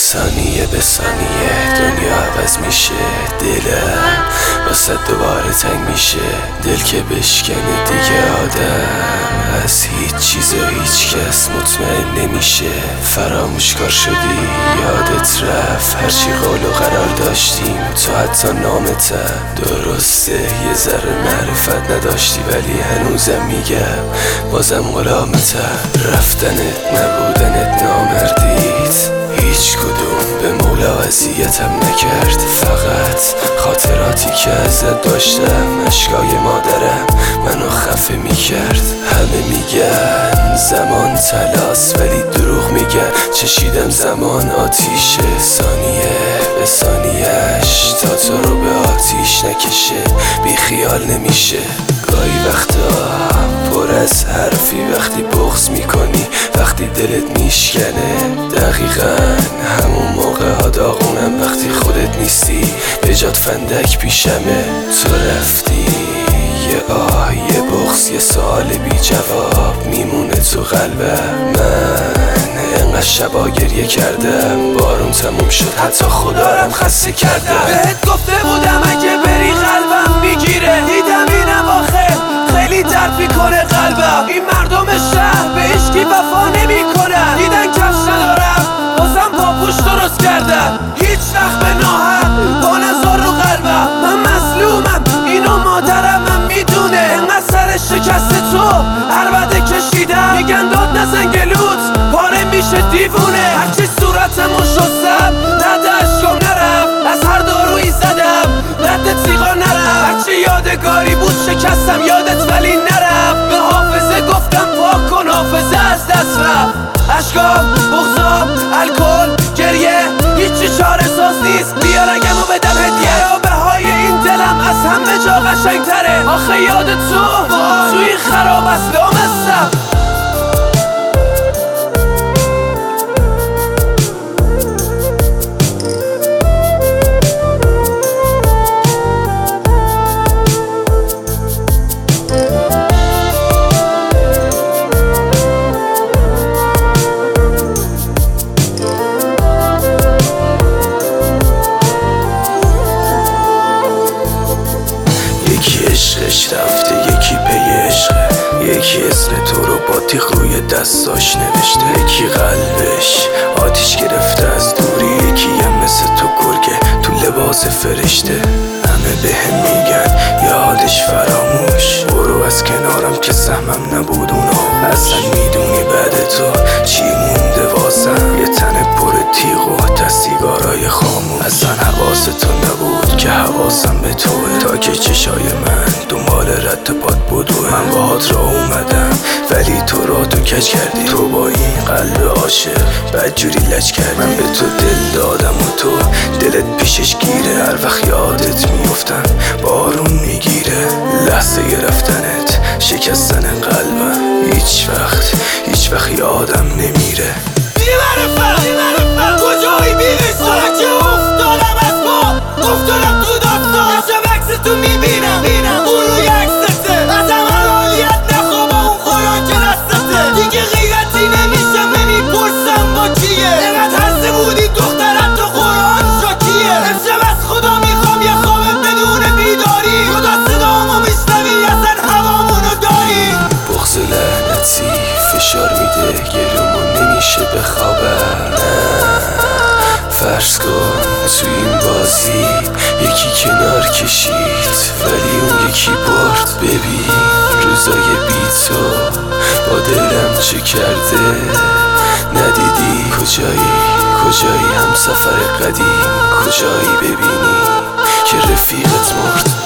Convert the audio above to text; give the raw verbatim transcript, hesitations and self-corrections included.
ثانیه به ثانیه دنیا عوض میشه، دلم واسه دوباره تنگ میشه. دل که بشکنه دیگه آدم از هیچ چیز و هیچ کس مطمئن نمیشه. فراموش کار شدی یادت رفت هرچی قول و قرار داشتیم، تو حتی نامتم درسته یه ذره معرفت نداشتی، ولی هنوزم میگم بازم غلامتم. رفتنت نبودنت نامردید، هیچ کدوم به مولا اذیتم نکرد. فقط خاطراتی که ازت داشتم، اشکای مادرم منو خفه میکرد. همه میگن زمان طلاست ولی دروغ میگن، چشیدم زمان آتیشه، ثانیه به ثانیهش تا تو رو به آتیش نکشه. بی خیال نمیشه گاهی وقتا پر از حرفی، وقتی بغض میکنی وقتی دلت میشکنه. دقیقا همون موقع ها داغونم وقتی خودت نیستی، به جات فندک پیشمه. تو رفتی یه آه یه بغض یه سوال بی جواب میمونه تو قلبم. من انقدر شبا گریه کردم، بارون تموم شد حتی خدارم خسته کردم. بهت گفته بودم اگه بری قلبم میگیره، دیدم این اواخر خیلی درد میکنه قلبم. این مردم شهر به عشقی وفا نمیکنن، دیدن کفش ندارم بازم پاپوش درست کردن. هیچ وقت به ناحق با نزار رو قلبم، من مظلومم اینو مادرم هم میدونه. انقدر سر شکست تو عربده کشیدم، میگن داد نزن گلوت پاره میشه دیوونه. هرچی صورتمو شستم رد اشکام نرفت، از هر دارویی زدم رد تیغا نرفت. هرچی یادگاری بود شکستم یادت ولی نرفت، به حافظه گفتم پاک کن حافظه از دست رفت. اشکام، بغضام، الکل، گریه هیچی چاره ساز نیست، بیا رگمو بدم هدیه. رابه این دلم از همه جا قشنگ تره، آخه یاد تو توی خراب است لامستم. یکی عشقش رفته یکی پی عشقه، یکی اسم تو رو با تیغ روی دستاش نوشته. یکی قلبش آتیش گرفته از دوری، یکی هم مثل تو گرگه تو لباس فرشته. همه به هم میگن یادش فراموش، برو از کنارم که سهمم نبود اونو. اصلا میدونی بعد تو چی مونده واسم؟ یه تن پر تیغ و دستیگارای خاموش. اصلا حواس تو نبود که حواسم به توه، تا که چشای من دنبال رد پات بدوه. من باهات را اومدم ولی تو را تو کج کردی، تو با این قلب عاشق بدجوری لج کردی. من به تو دل دادم و تو دلت پیشش گیره، هر وقت یادت میفتم بارون میگیره. لحظه رفتنت شکستن قلبم، هیچ وقت هیچ وقت یادم نمیره. بی‌معرفت بی‌معرفت کجایی بی‌قصه که افتادم از پا، افتادم تو داستان. شب عکس تو میبینم اون روی عکسته، از عملیات نخواب اون خوراک دستته. دیگه غیرتی نمیشم نمیپرسم با کیه، اینقدر هسته بودی دخترت تو قرآن شاکیه. امشب از خدا میخوام یه خواب بدون بیداری، خدا صدامو میشنوی اصلا هوامونو داری. بغض لعنتی فشار میده گلومو نمیشه بخوابم. فرض کن تو این بازی یکی کنار کشید ولی اون یکی برد. ببین روزای بی تو با دلم چه کرده، ندیدی کجایی کجایی هم سفر قدیم، کجایی ببینی که رفیقت مرد.